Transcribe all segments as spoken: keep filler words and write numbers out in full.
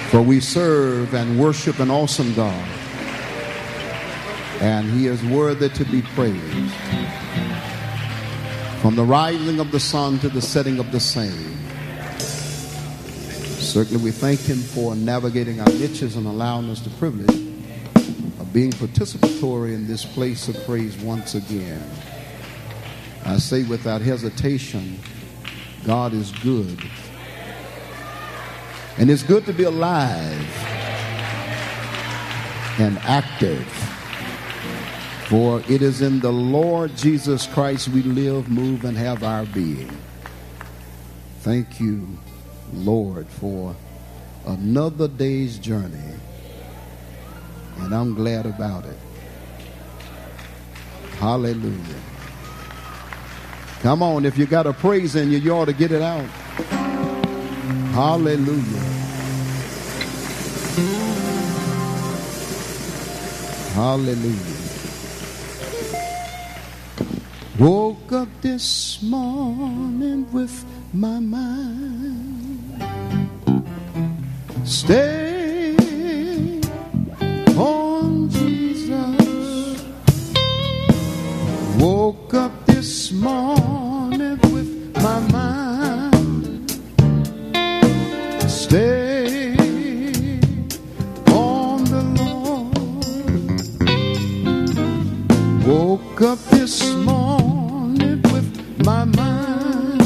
For we serve and worship an awesome God, and he is worthy to be praised. From the rising of the sun to the setting of the same. Certainly we thank him for navigating our niches and allowing us the privilege of being participatory in this place of praise once again. I say without hesitation, God is good. And it's good to be alive and active. For it is in the Lord Jesus Christ we live, move, and have our being. Thank you, Lord, for another day's journey. And I'm glad about it. Hallelujah. Come on, if you got a praise in you, you ought to get it out. Hallelujah. Hallelujah. Woke up this morning with my mind stayed on Jesus. Woke up this morning with my mind stayed on the Lord. Woke up this morning with my mind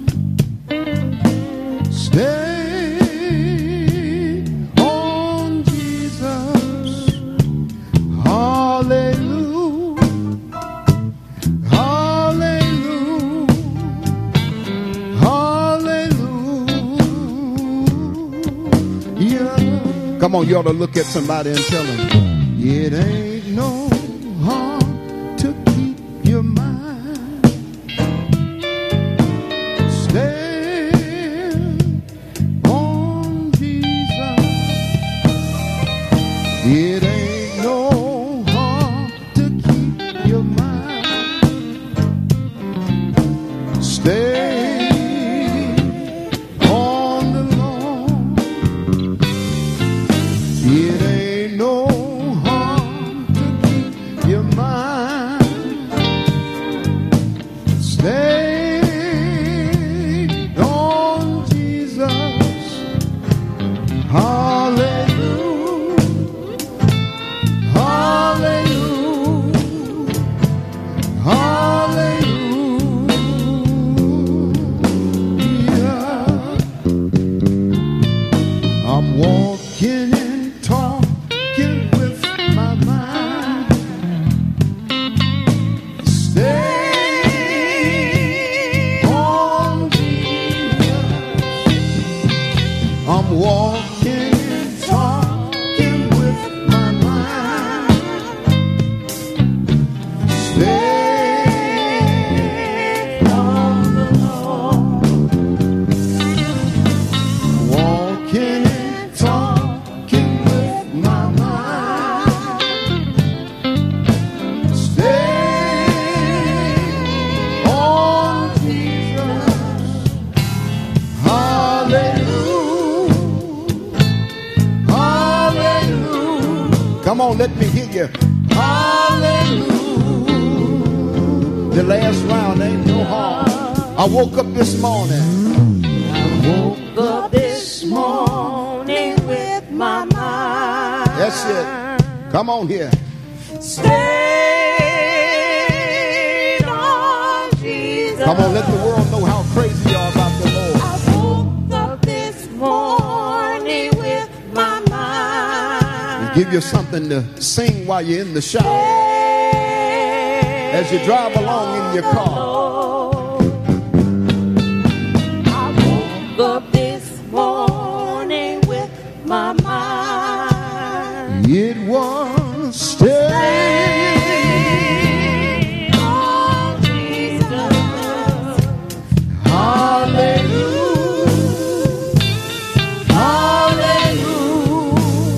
stayed on Jesus. Hallelujah. Hallelujah. Hallelujah. Come on, you ought to look at somebody and tell them, it ain't no harm to keep your mind stayed on Jesus. It ain't no harm to keep your mind stayed on the Lord. It ain't no harm to keep your mind stayed on Jesus. Hallelujah. Hallelujah. Hallelujah. I'm walking and talking with my mind stay on Jesus. I'm walking and talking with my mind stay on the Lord. Walking and talking with my mind stay on Jesus. Hallelujah. Hallelujah. Come on, let me hear you. Hallelujah. The last round ain't no harm. I woke up this morning. I woke up this morning with my mind. That's it. Come on here. Stayed on Jesus. Come on, let the world know how crazy you are about the Lord. I woke up this morning with my mind. Give you something to sing while you're in the shower. As you drive along in your car. I woke up this morning with my mind. It was stayed on Jesus. Hallelujah. Hallelujah.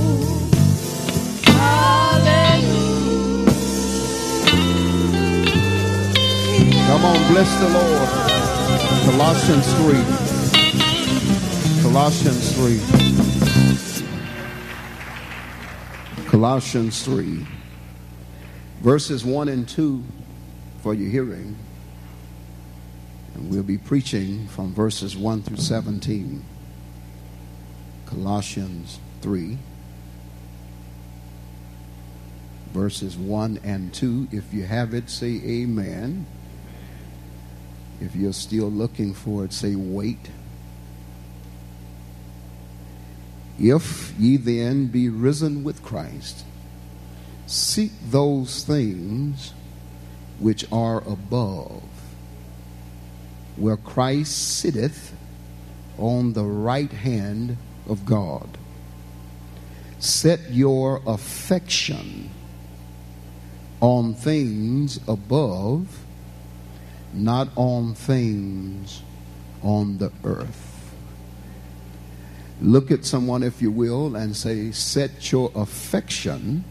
Hallelujah. Come on, bless the Lord. Colossians three. Colossians three. Colossians three, verses one and two for your hearing. And we'll be preaching from verses one through seventeen. Colossians three, verses one and two. If you have it, say amen. If you're still looking for it, say wait. If ye then be risen with Christ, seek those things which are above, where Christ sitteth on the right hand of God. Set your affection on things above, not on things on the earth. Look at someone, if you will, and say, set your affection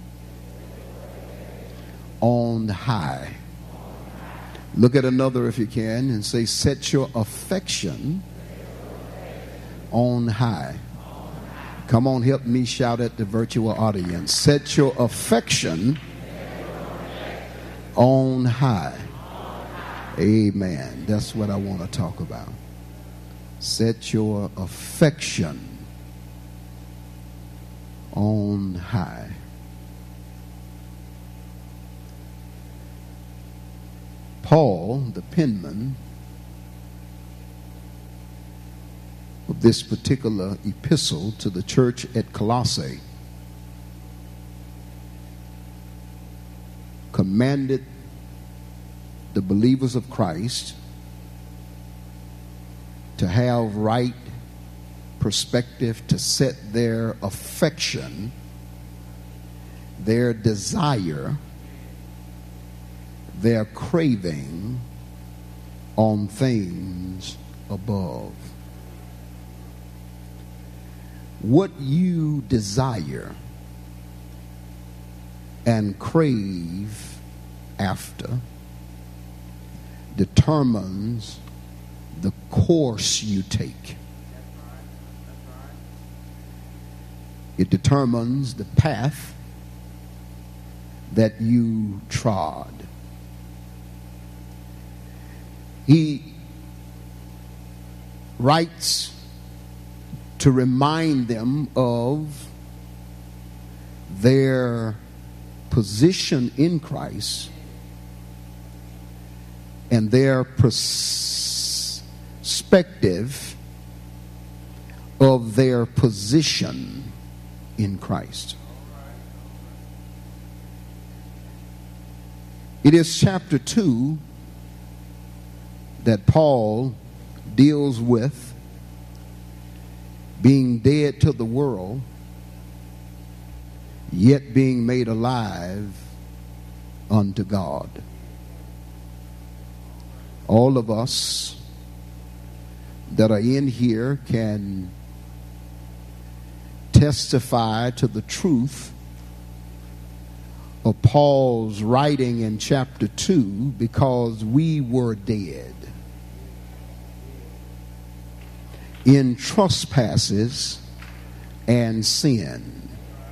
on high. Look at another, if you can, and say, set your affection on high. Come on, help me shout at the virtual audience. Set your affection on high. Amen. That's what I want to talk about. Set your affection on high. Paul, the penman of this particular epistle to the church at Colossae, commanded the believers of Christ to have right perspective, to set their affection, their desire, their craving on things above. What you desire and crave after determines the course you take. It determines the path that you trod. He writes to remind them of their position in Christ and their perspective of their position in Christ. It is chapter two that Paul deals with being dead to the world, yet being made alive unto God. All of us that are in here can testify to the truth of Paul's writing in chapter two, because we were dead in trespasses and sin.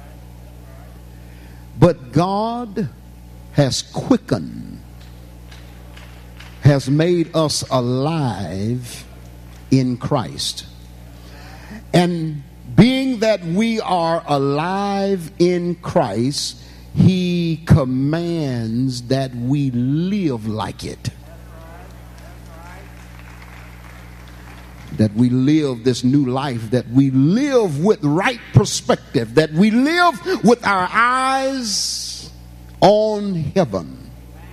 But God has quickened, has made us alive in Christ. And being that we are alive in Christ, He commands that we live like it. That we live this new life, that we live with right perspective, that we live with our eyes on heaven.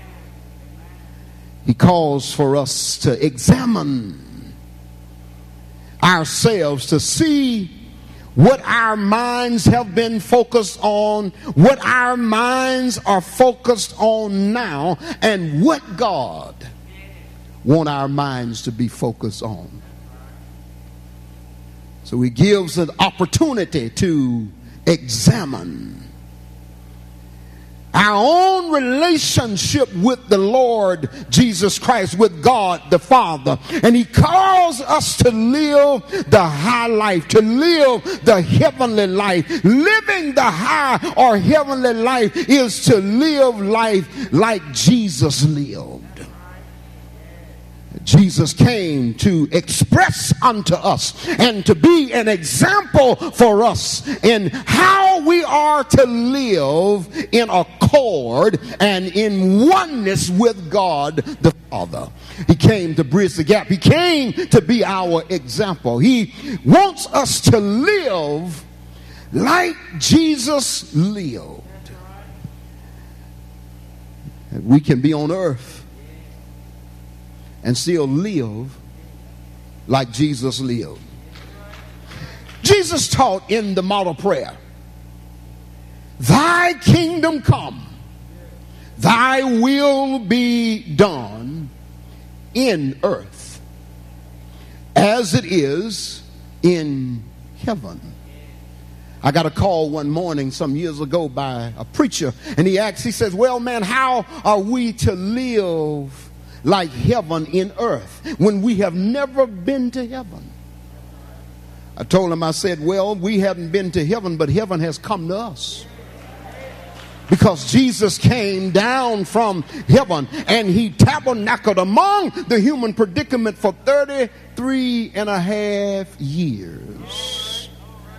He calls for us to examine ourselves, to see what our minds have been focused on, what our minds are focused on now, and what God wants our minds to be focused on. So He gives an opportunity to examine our own relationship with the Lord Jesus Christ, with God the Father. And he calls us to live the high life, to live the heavenly life. Living the high or heavenly life is to live life like Jesus lived. Jesus came to express unto us and to be an example for us in how we are to live in accord and in oneness with God the Father. He came to bridge the gap. He came to be our example. He wants us to live like Jesus lived. And we can be on earth and still live like Jesus lived. Jesus taught in the model prayer, "Thy kingdom come, thy will be done in earth as it is in heaven." I got a call one morning some years ago by a preacher, and he asked, he says, "Well, man, how are we to live like heaven in earth when we have never been to heaven?" I told him, I said, well, we haven't been to heaven, but heaven has come to us. Because Jesus came down from heaven and he tabernacled among the human predicament for thirty-three and a half years.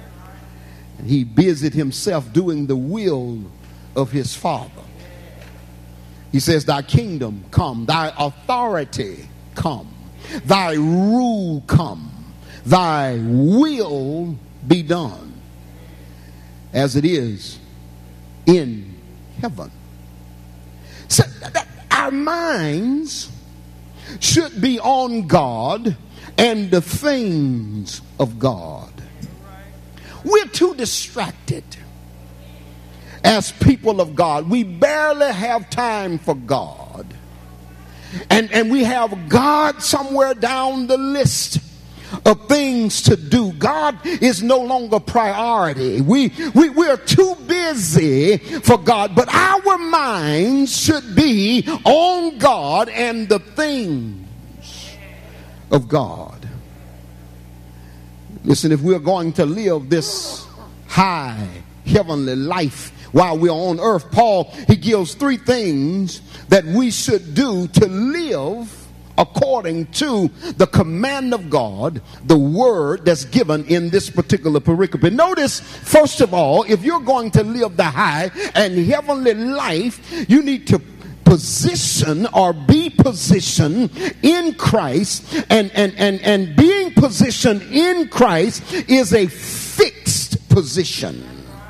And he busied himself doing the will of his Father. He says, "Thy kingdom come, thy authority come, thy rule come, thy will be done as it is in heaven." So our minds should be on God and the things of God. We're too distracted. As people of God, we barely have time for God. And, and we have God somewhere down the list of things to do. God is no longer priority. We, we, we are too busy for God, but our minds should be on God and the things of God. Listen, if we're going to live this high heavenly life while we're on earth, Paul, he gives three things that we should do to live according to the command of God, the word that's given in this particular pericope. Notice, first of all, if you're going to live the high and heavenly life, you need to position or be positioned in Christ, and, and, and, and being positioned in Christ is a fixed position.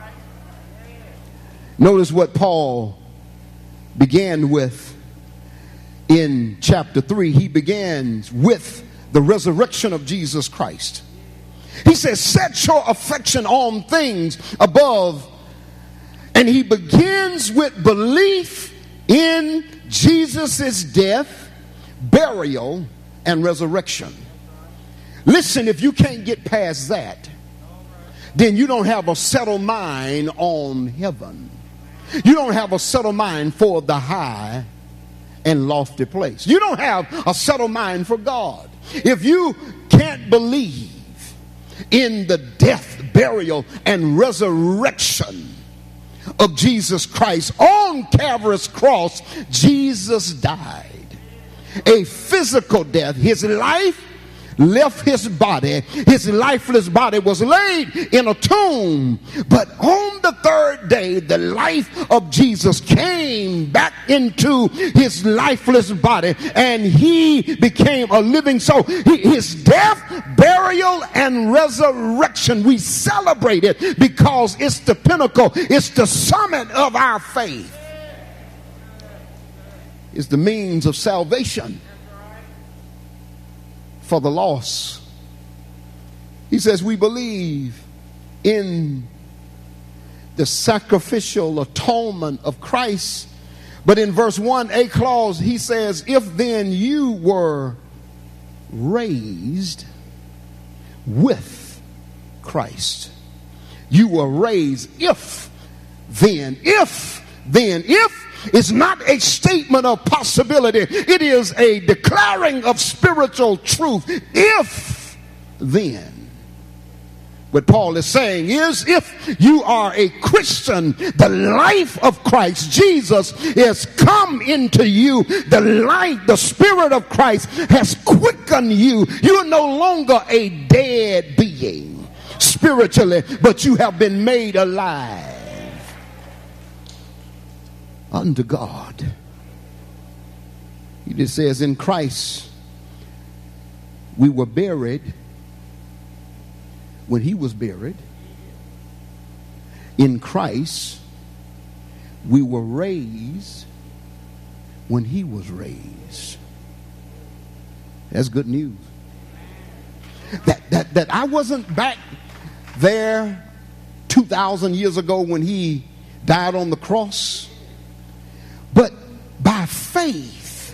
Notice what Paul began with in chapter three. He begins with the resurrection of Jesus Christ. He says, "Set your affection on things above." And he begins with belief in Jesus' death, burial, and resurrection. Listen, if you can't get past that, then you don't have a settled mind on heaven. You don't have a settled mind for the high and lofty place. You don't have a settled mind for God. If you can't believe in the death, burial, and resurrection of Jesus Christ on Calvary's cross, Jesus died a physical death. His life left his body. His lifeless body was laid in a tomb. But on the third day, the life of Jesus came back into his lifeless body, and he became a living soul. His death, burial, and resurrection, we celebrate it because it's the pinnacle, it's the summit of our faith. It's the means of salvation for the lost. He says we believe in the sacrificial atonement of Christ. But in verse one, a clause, he says, "If then you were raised with Christ." You were raised. If then, if then, if is not a statement of possibility, it is a declaring of spiritual truth. If then. What Paul is saying is, if you are a Christian, the life of Christ Jesus has come into you. The life, the Spirit of Christ has quickened you. You're no longer a dead being spiritually, but you have been made alive unto God. He just says, in Christ we were buried when he was buried. In Christ we were raised when he was raised. That's good news. That that that I wasn't back there two thousand years ago when he died on the cross, but by faith.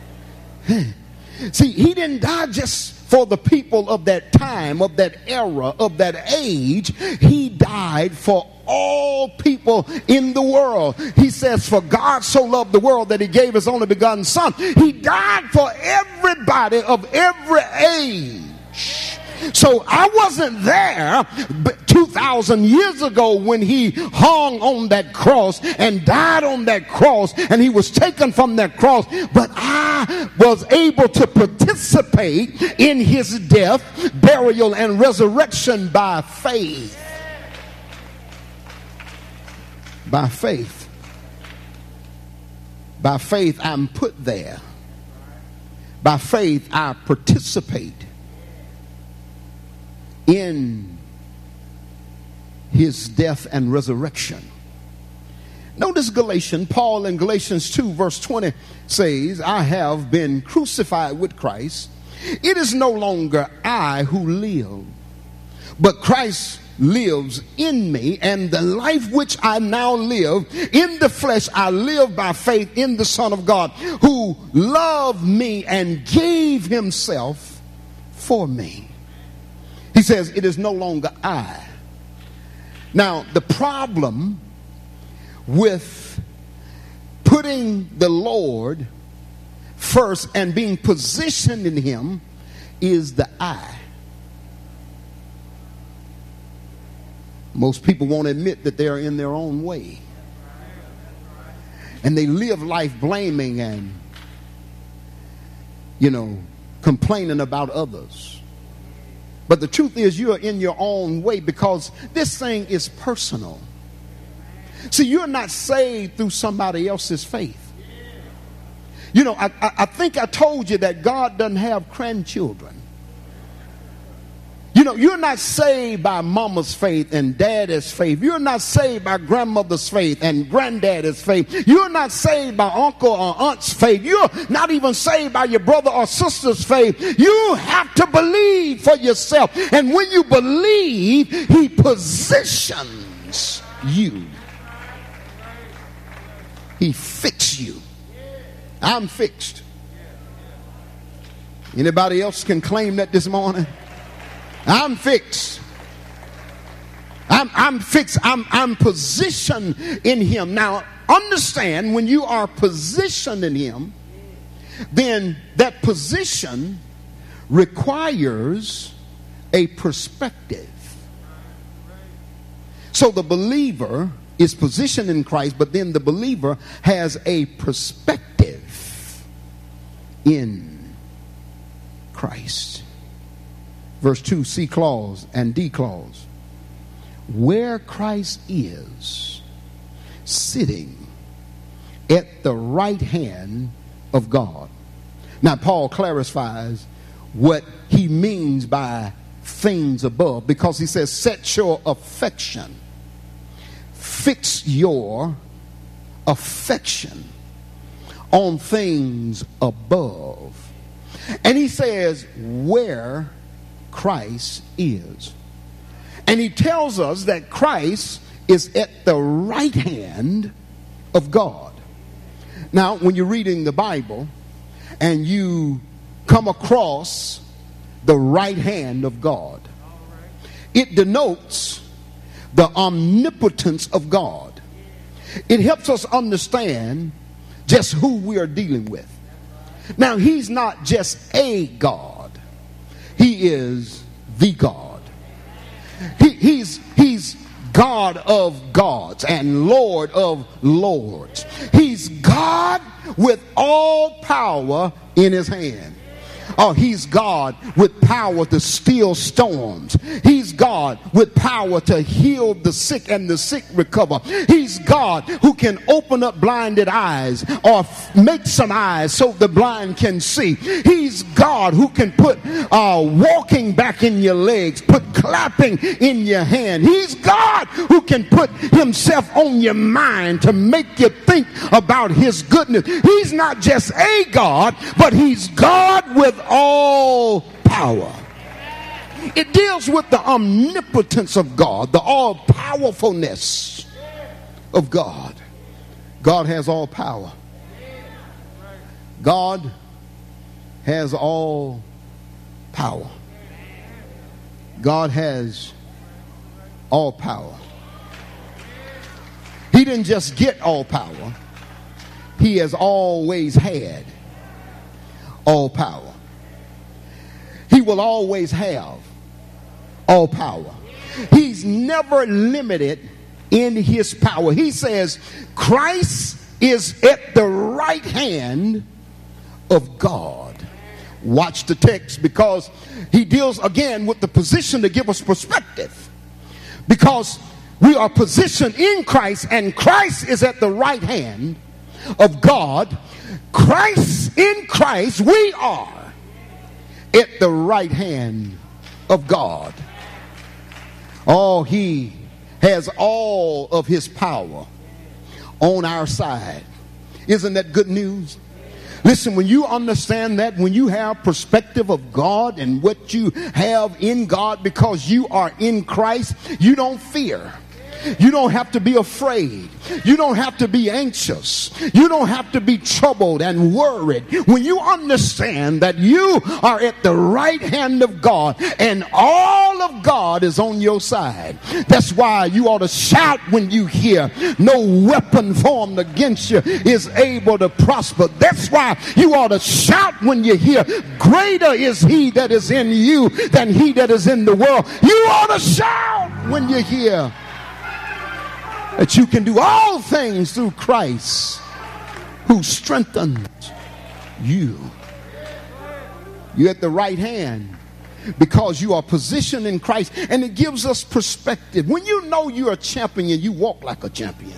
See, he didn't die just for the people of that time, of that era, of that age. He died for all people in the world. He says, for God so loved the world that he gave his only begotten son. He died for everybody of every age. So I wasn't there two thousand years ago when he hung on that cross and died on that cross and he was taken from that cross, but I was able to participate in his death, burial, and resurrection by faith. By faith. By faith I'm put there. By faith I participate in his death and resurrection. Notice Galatians, Paul in Galatians two verse twenty says, I have been crucified with Christ. It is no longer I who live, but Christ lives in me, and the life which I now live in the flesh, I live by faith in the Son of God, who loved me and gave himself for me. He says, it is no longer I. Now, the problem with putting the Lord first and being positioned in him is the I. Most people won't admit that they're in their own way. And they live life blaming and, you know, complaining about others. But the truth is, you're in your own way because this thing is personal. See, you're not saved through somebody else's faith. You know, I, I, I think I told you that God doesn't have grandchildren. You know, you're not saved by mama's faith and daddy's faith. You're not saved by grandmother's faith and granddaddy's faith. You're not saved by uncle or aunt's faith. You're not even saved by your brother or sister's faith. You have to believe for yourself. And when you believe, he positions you. He fixed you. I'm fixed. Anybody else can claim that this morning? I'm fixed. I'm, I'm fixed. I'm, I'm positioned in him. Now, understand, when you are positioned in him, then that position requires a perspective. So the believer is positioned in Christ, but then the believer has a perspective in Christ. Verse two, C clause and D clause. Where Christ is sitting at the right hand of God. Now, Paul clarifies what he means by things above, because he says, set your affection. Fix your affection on things above. And he says, where Christ is. And he tells us that Christ is at the right hand of God. Now, when you're reading the Bible and you come across the right hand of God, it denotes the omnipotence of God. it helps us understand just who we are dealing with. Now, he's not just a God. He is the God. He, he's, he's God of gods and Lord of lords. He's God with all power in his hand. Oh, he's God with power to still storms. He's God with power to heal the sick and the sick recover. He's God who can open up blinded eyes or f- make some eyes so the blind can see. He's God who can put uh, walking back in your legs, put clapping in your hand. He's God who can put himself on your mind to make you think about his goodness. He's not just a God, but he's God with all power. It deals with the omnipotence of God, the all-powerfulness of God. God has all power. God has all power. God has all power. He didn't just get all power. He has always had all power. He will always have all power. He's never limited in his power. He says Christ is at the right hand of God. Watch the text, because he deals again with the position to give us perspective. Because we are positioned in Christ, and Christ is at the right hand of God. Christ, in Christ, we are at the right hand of God. Oh, he has all of his power on our side. Isn't that good news? Listen, when you understand that, when you have perspective of God and what you have in God because you are in Christ, you don't fear. You don't have to be afraid. You don't have to be anxious. You don't have to be troubled and worried. When you understand that you are at the right hand of God and all of God is on your side, that's why you ought to shout when you hear no weapon formed against you is able to prosper. That's why you ought to shout when you hear greater is he that is in you than he that is in the world. You ought to shout when you hear that you can do all things through Christ who strengthens you. You're at the right hand because you are positioned in Christ, and it gives us perspective. When you know you're a champion, you walk like a champion.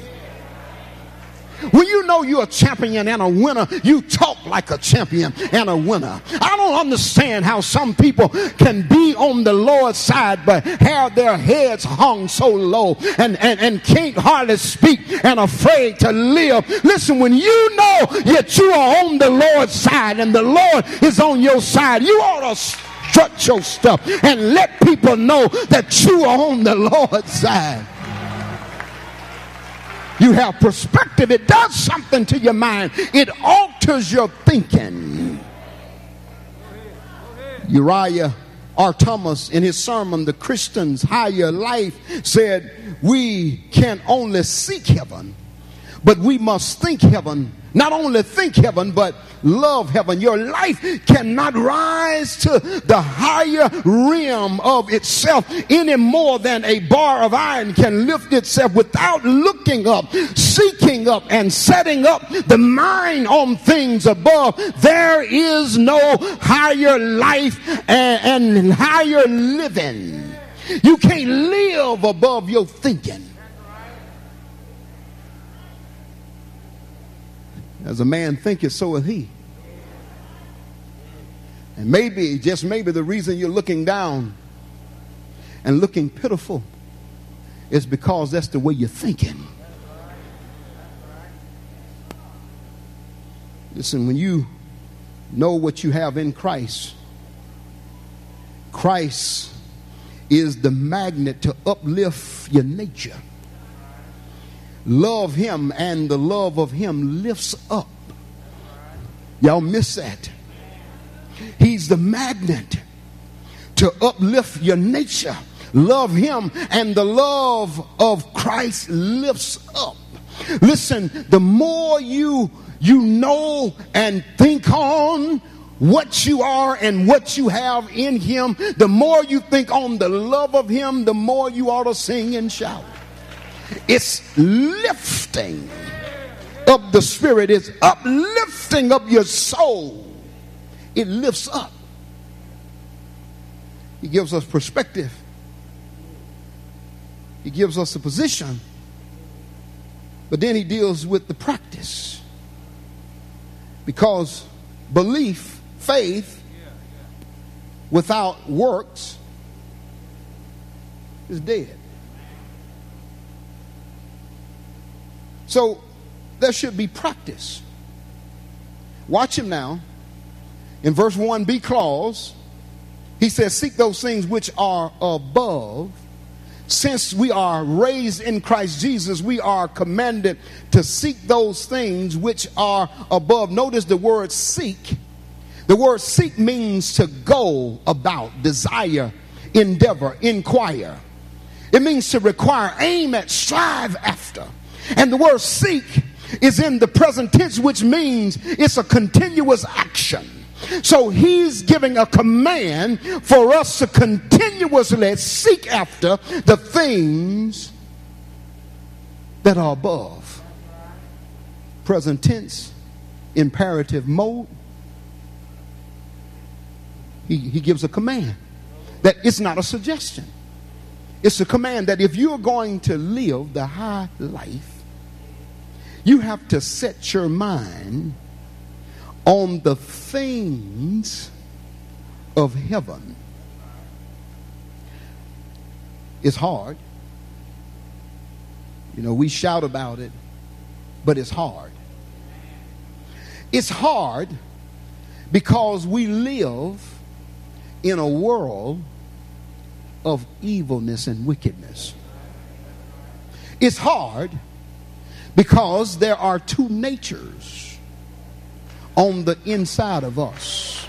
When you know you're a champion and a winner, you talk like a champion and a winner. I don't understand how some people can be on the Lord's side but have their heads hung so low and, and, and can't hardly speak and afraid to live. Listen, when you know that you are on the Lord's side and the Lord is on your side, you ought to strut your stuff and let people know that you are on the Lord's side. You have perspective. It does something to your mind. It alters your thinking. Uriah R. Thomas, in his sermon, The Christian's Higher Life, said, we can only seek heaven, but we must think heaven. Not only think heaven, but love heaven. Your life cannot rise to the higher realm of itself any more than a bar of iron can lift itself without looking up, seeking up, and setting up the mind on things above. There is no higher life and, and higher living. You can't live above your thinking. As a man thinketh, so is he. And maybe, just maybe, the reason you're looking down and looking pitiful is because that's the way you're thinking. Listen, when you know what you have in Christ, Christ is the magnet to uplift your nature. Love him, and the love of him lifts up. Y'all miss that. He's the magnet to uplift your nature. Love him, and the love of Christ lifts up. Listen, the more you you know and think on what you are and what you have in him, the more you think on the love of him, the more you ought to sing and shout. It's lifting up the spirit. It's uplifting of your soul. It lifts up. He gives us perspective. He gives us a position. But then he deals with the practice. Because belief, faith, without works is dead. So there should be practice. Watch him now. In verse one B clause, he says, seek those things which are above. Since we are raised in Christ Jesus, we are commanded to seek those things which are above. Notice the word seek. The word seek means to go about, desire, endeavor, inquire. It means to require, aim at, strive after. And the word seek is in the present tense, which means it's a continuous action. So he's giving a command for us to continuously seek after the things that are above. Present tense, imperative mode. He, he gives a command that it's not a suggestion. It's a command that if you're going to live the high life, you have to set your mind on the things of heaven. It's hard. You know, we shout about it, but it's hard. It's hard because we live in a world of evilness and wickedness. It's hard because there are two natures on the inside of us.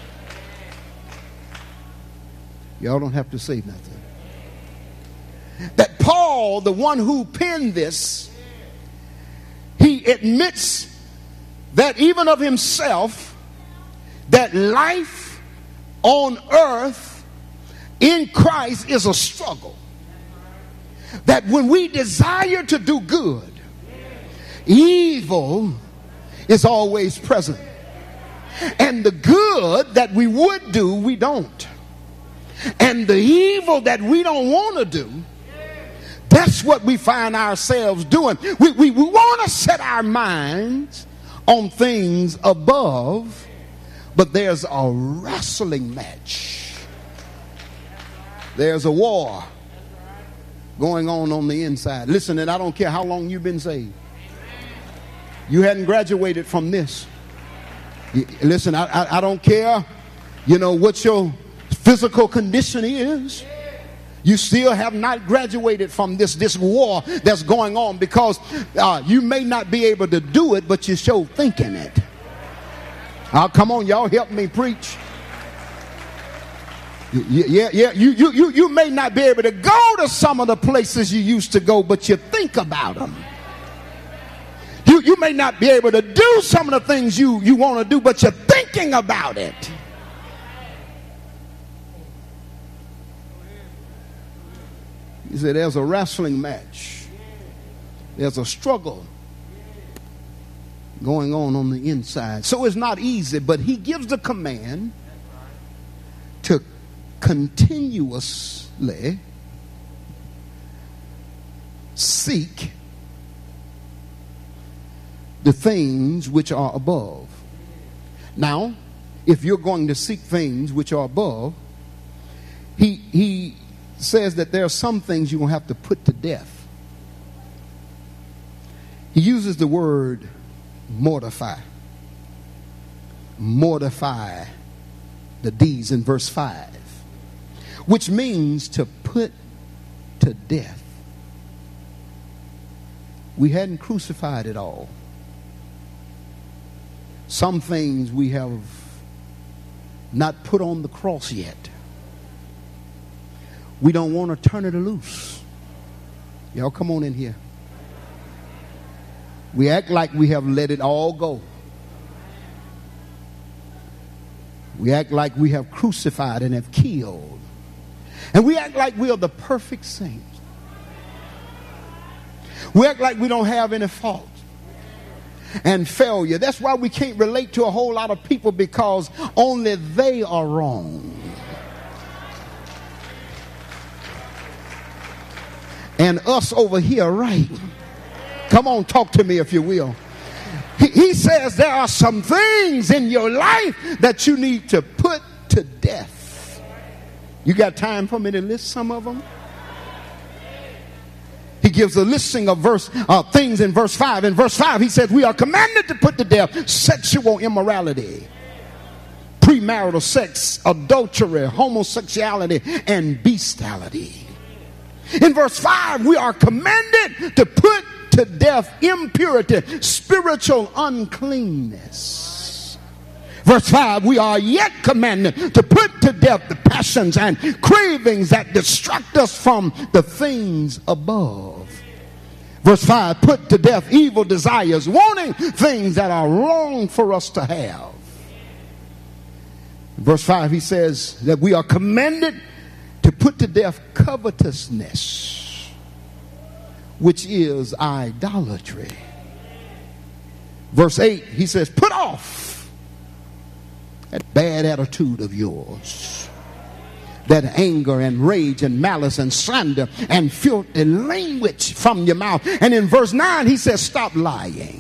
Y'all don't have to say nothing. That Paul, the one who penned this, he admits that even of himself, that life on earth in Christ is a struggle. That when we desire to do good, evil is always present. And the good that we would do, we don't. And the evil that we don't want to do, that's what we find ourselves doing. We, we, we want to set our minds on things above, but there's a wrestling match. There's a war going on on the inside. Listen, and I don't care how long you've been saved. You hadn't graduated from this. Listen, I, I, I don't care, you know, what your physical condition is. You still have not graduated from this, this war that's going on, because uh, you may not be able to do it, but you're sure thinking it. Oh, come on, y'all, help me preach. Yeah, yeah, you, you, you, you may not be able to go to some of the places you used to go, but you think about them. You, you may not be able to do some of the things you, you want to do, but you're thinking about it. He said there's a wrestling match. There's a struggle going on on the inside. So it's not easy, but he gives the command to continuously seek the things which are above. Now, if you're going to seek things which are above, he he says that there are some things you're going to have to put to death. He uses the word mortify. Mortify the deeds in verse five, which means to put to death. We hadn't crucified it all. Some things we have not put on the cross yet. We don't want to turn it loose. Y'all come on in here. We act like we have let it all go. We act like we have crucified and have killed. And we act like we are the perfect saints. We act like we don't have any fault and failure. That's why we can't relate to a whole lot of people, because only they are wrong. And us over here right. Come on, talk to me if you will. He, he says there are some things in your life that you need to put to death. You got time for me to list some of them? He gives a listing of verse uh, things in verse five. In verse five, he says we are commanded to put to death sexual immorality, premarital sex, adultery, homosexuality, and bestiality. In verse five, we are commanded to put to death impurity, spiritual uncleanness. Verse five, we are yet commanded to put to death the passions and cravings that distract us from the things above. Verse five, put to death evil desires, wanting things that are wrong for us to have. Verse five, he says that we are commanded to put to death covetousness, which is idolatry. Verse eight, he says, put off that bad attitude of yours, that anger and rage and malice and slander and filthy language from your mouth. And in verse nine, he says, stop lying.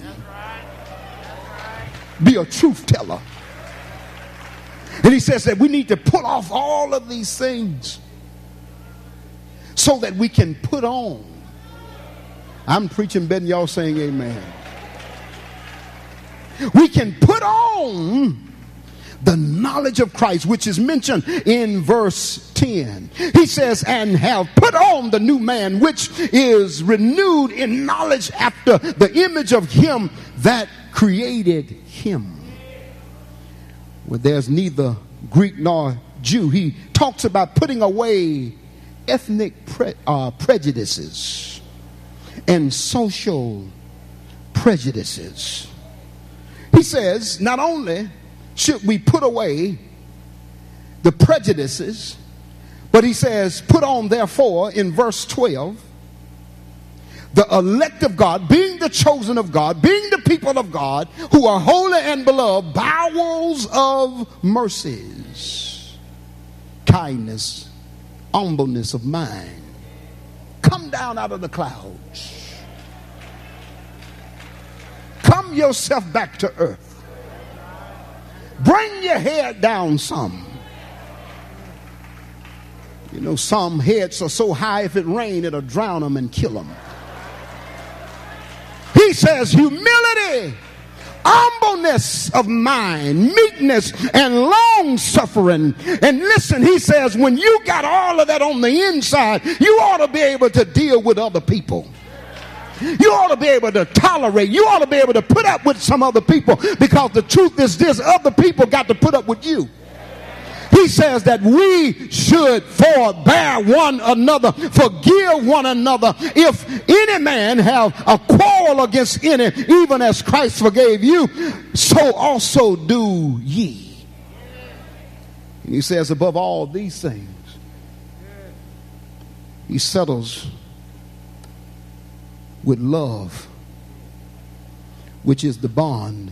Be a truth teller. And he says that we need to put off all of these things so that we can put on. I'm preaching better than y'all saying amen. We can put on the knowledge of Christ, which is mentioned in verse ten. He says, and have put on the new man, which is renewed in knowledge after the image of him that created him. Where there's neither Greek nor Jew. He talks about putting away ethnic pre- uh, prejudices and social prejudices. He says not only should we put away the prejudices, but he says put on therefore in verse twelve the elect of God, being the chosen of God, being the people of God who are holy and beloved, bowels of mercies, kindness, humbleness of mind. Come down out of the clouds. Come yourself back to earth. Bring your head down some. You know, some heads are so high if it rain, it'll drown them and kill them. He says humility, humbleness of mind, meekness, and long suffering. And listen, he says when you got all of that on the inside, you ought to be able to deal with other people. You ought to be able to tolerate. You ought to be able to put up with some other people, because the truth is this: other people got to put up with you. He says that we should forbear one another, forgive one another. If any man have a quarrel against any, even as Christ forgave you, so also do ye. And he says above all these things, he settles with love, which is the bond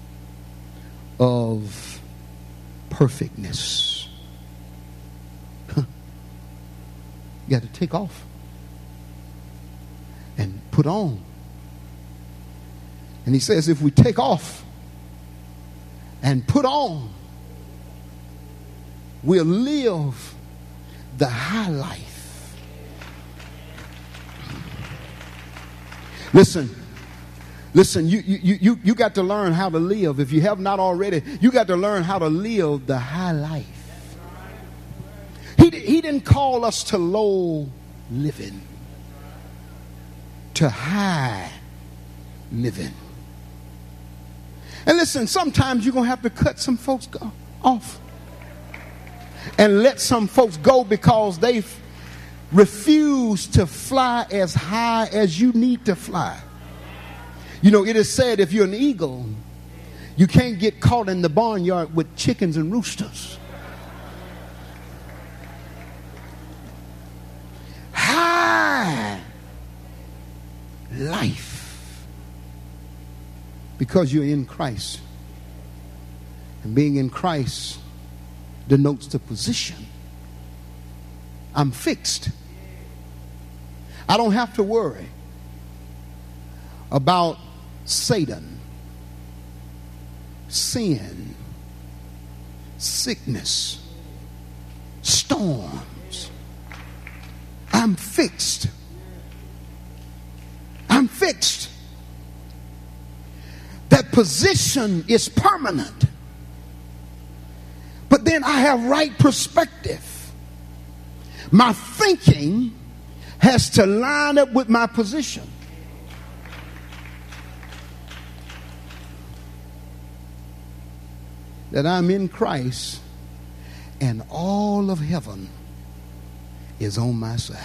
of perfectness. You got to take off and put on. And he says if we take off and put on, we'll live the high life. Listen. Listen, you, you, you, you got to learn how to live. If you have not already, you got to learn how to live the high life. He, he didn't call us to low living, to high living. And listen, sometimes you're going to have to cut some folks go, off and let some folks go because they refuse to fly as high as you need to fly. You know, it is said if you're an eagle, you can't get caught in the barnyard with chickens and roosters. High life, because you're in Christ. And being in Christ denotes the position. I'm fixed. I don't have to worry about Satan, sin, sickness, storms. I'm fixed. I'm fixed. That position is permanent. But then I have right perspective. My thinking has to line up with my position. That I'm in Christ and all of heaven is on my side.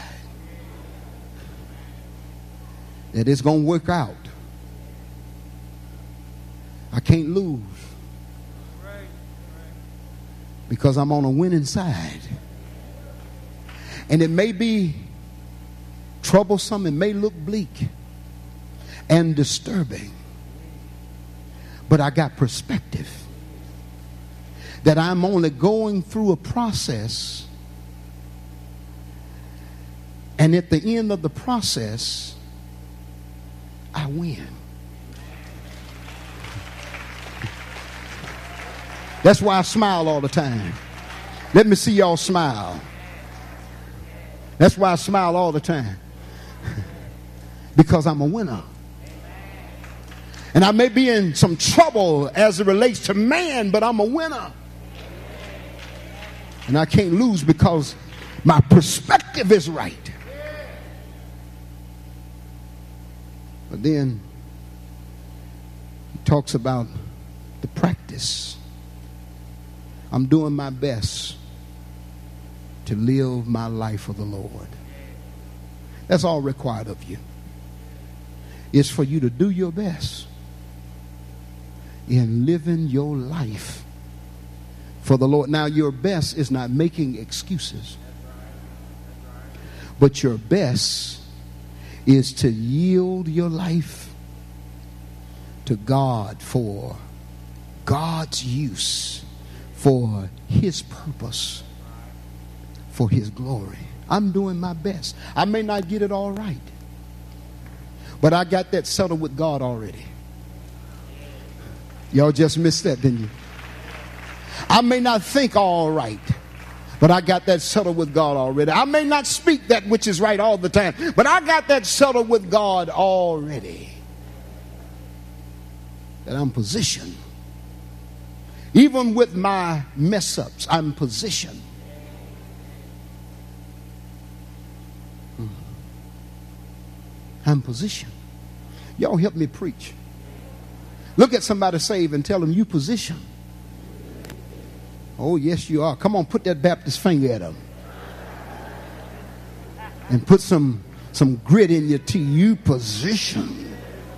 That it's going to work out. I can't lose. Because I'm on a winning side. And it may be troublesome, it may look bleak and disturbing, but I got perspective. That I'm only going through a process, and at the end of the process, I win. That's why I smile all the time. Let me see y'all smile. That's why I smile all the time. Because I'm a winner. And I may be in some trouble as it relates to man, but I'm a winner. And I can't lose because my perspective is right. But then he talks about the practice. I'm doing my best to live my life for the Lord. That's all required of you. It's for you to do your best in living your life for the Lord. Now, your best is not making excuses, but your best is to yield your life to God for God's use, for His purpose, for His glory. I'm doing my best. I may not get it all right, but I got that settled with God already. Y'all just missed that, didn't you? I may not think all right, but I got that settled with God already. I may not speak that which is right all the time, but I got that settled with God already. That I'm positioned. Even with my mess ups, I'm positioned. I'm positioned. Y'all help me preach. Look at somebody saved and tell them you position. Oh, yes, you are. Come on, put that Baptist finger at them. And put some, some grit in your teeth. You position.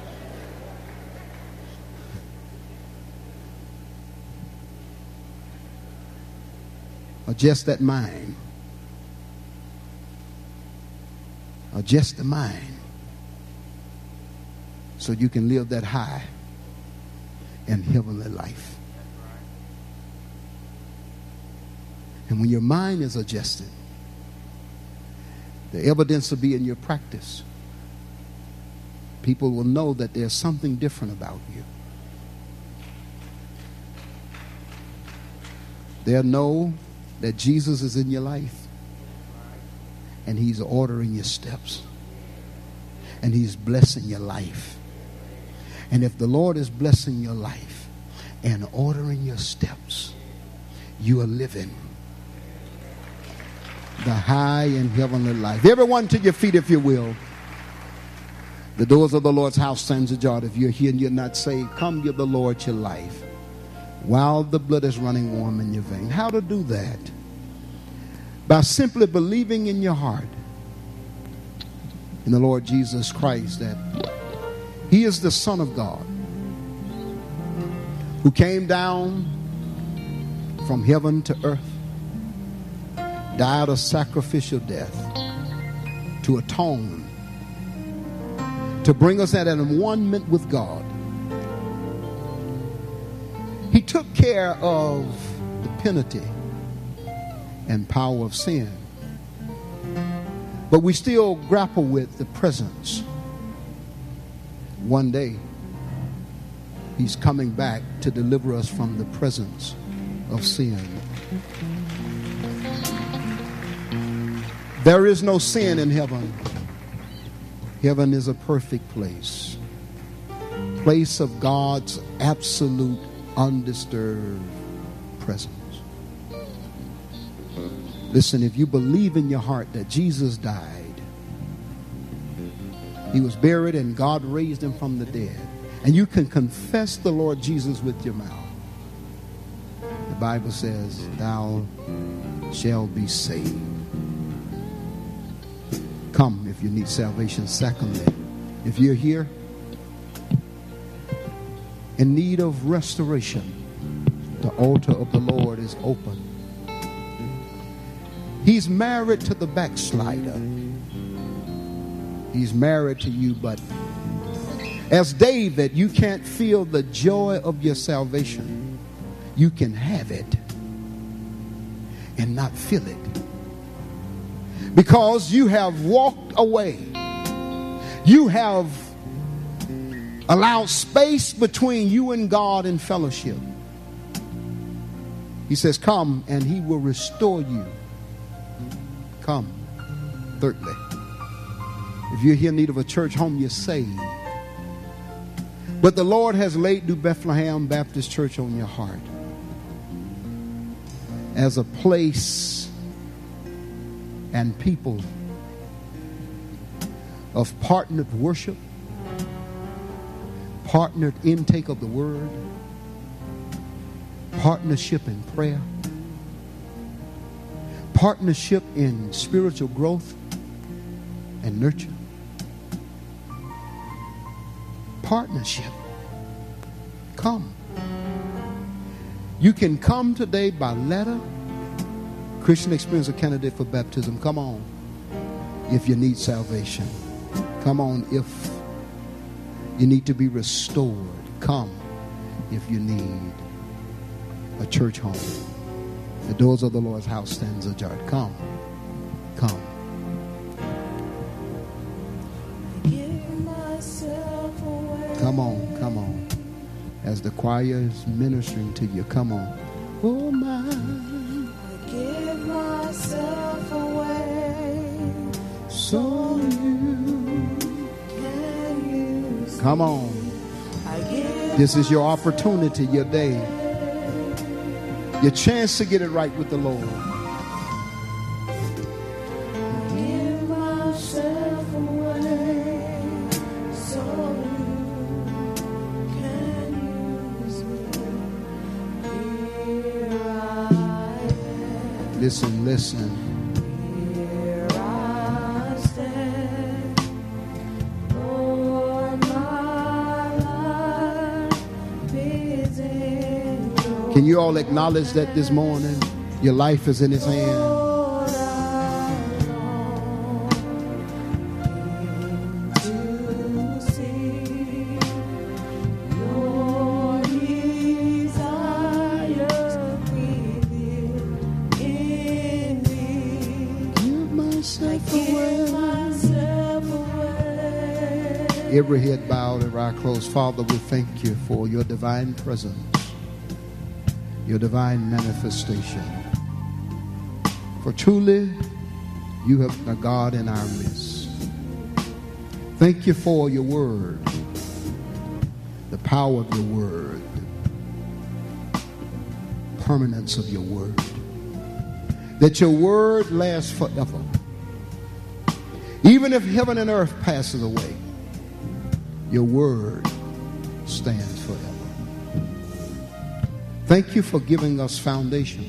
Adjust that mind. Adjust the mind. So you can live that high and heavenly life. And when your mind is adjusted, the evidence will be in your practice. People will know that there's something different about you. They'll know that Jesus is in your life and He's ordering your steps and He's blessing your life. And if the Lord is blessing your life and ordering your steps, you are living the high and heavenly life. Everyone to your feet, if you will. The doors of the Lord's house stands ajar. If you're here and you're not saved, come give the Lord your life while the blood is running warm in your vein. How to do that? By simply believing in your heart in the Lord Jesus Christ that He is the Son of God who came down from heaven to earth, died a sacrificial death to atone, to bring us at an one-ment with God. He took care of the penalty and power of sin. But we still grapple with the presence. One day, he's coming back to deliver us from the presence of sin. There is no sin in heaven. Heaven is a perfect place. Place of God's absolute, undisturbed presence. Listen, if you believe in your heart that Jesus died, he was buried and God raised him from the dead, and you can confess the Lord Jesus with your mouth, the Bible says, thou shalt be saved. Come if you need salvation. Secondly, if you're here in need of restoration, the altar of the Lord is open. He's married to the backslider. He's married to you, but as David, you can't feel the joy of your salvation. You can have it and not feel it, because you have walked away. You have allowed space between you and God in fellowship. He says, come and he will restore you. Come. Thirdly, if you're here in need of a church home, you're saved, but the Lord has laid New Bethlehem Baptist Church on your heart as a place and people of partnered worship, partnered intake of the word, partnership in prayer, partnership in spiritual growth and nurture. Partnership. Come. You can come today by letter. Christian Experience, a candidate for baptism. Come on if you need salvation. Come on if you need to be restored. Come if you need a church home. The doors of the Lord's house stands ajar. Come. Come. Come on, come on. As the choir is ministering to you, come on. Oh my, I give myself away so you can use. Come on. This is your opportunity, your day, your chance to get it right with the Lord. Listen, listen. Here I stand, Lord, my life is in your. Can you all acknowledge that this morning? Your life is in his hand. Every head bowed, every eye closed. Father, we thank you for your divine presence, your divine manifestation. For truly, you have a God in our midst. Thank you for your word, the power of your word, permanence of your word, that your word lasts forever. Even if heaven and earth passes away, your word stands forever. Thank you for giving us foundation,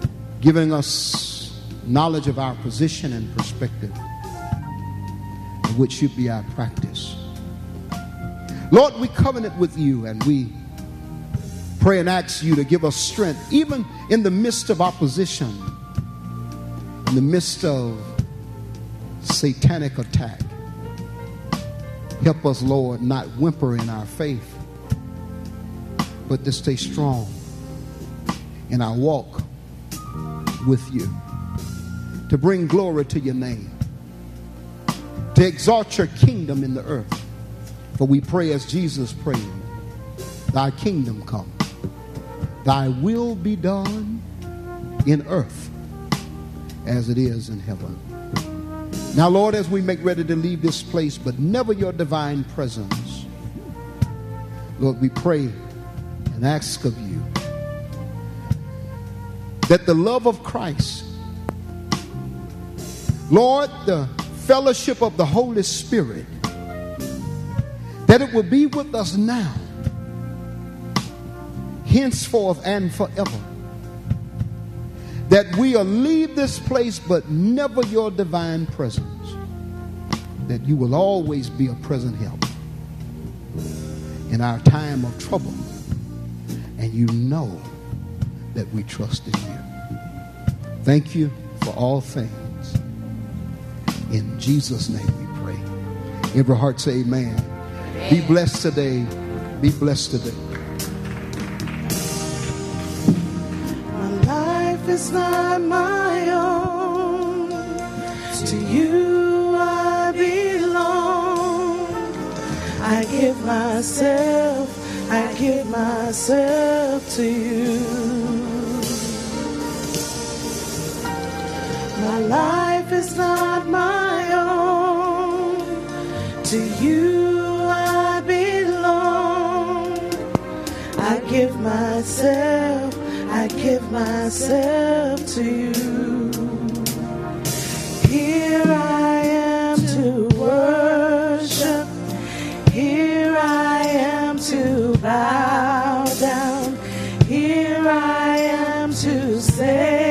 giving us knowledge of our position and perspective, which should be our practice. Lord, we covenant with you, and we pray and ask you to give us strength, even in the midst of opposition, in the midst of satanic attack. Help us, Lord, not whimper in our faith, but to stay strong in our walk with you, to bring glory to your name, to exalt your kingdom in the earth. For we pray as Jesus prayed, thy kingdom come, thy will be done in earth as it is in heaven. Now, Lord, as we make ready to leave this place, but never your divine presence, Lord, we pray and ask of you that the love of Christ, Lord, the fellowship of the Holy Spirit, that it will be with us now, henceforth and forever. That we'll leave this place, but never your divine presence. That you will always be a present help in our time of trouble. And you know that we trust in you. Thank you for all things. In Jesus' name we pray. Every heart say amen. Amen. Be blessed today. Be blessed today. It's not my own. To you I belong. I give myself, I give myself to you. My life is not my own. To you I belong. I give myself, I give myself to you. Here I am to worship. Here I am to bow down. Here I am to say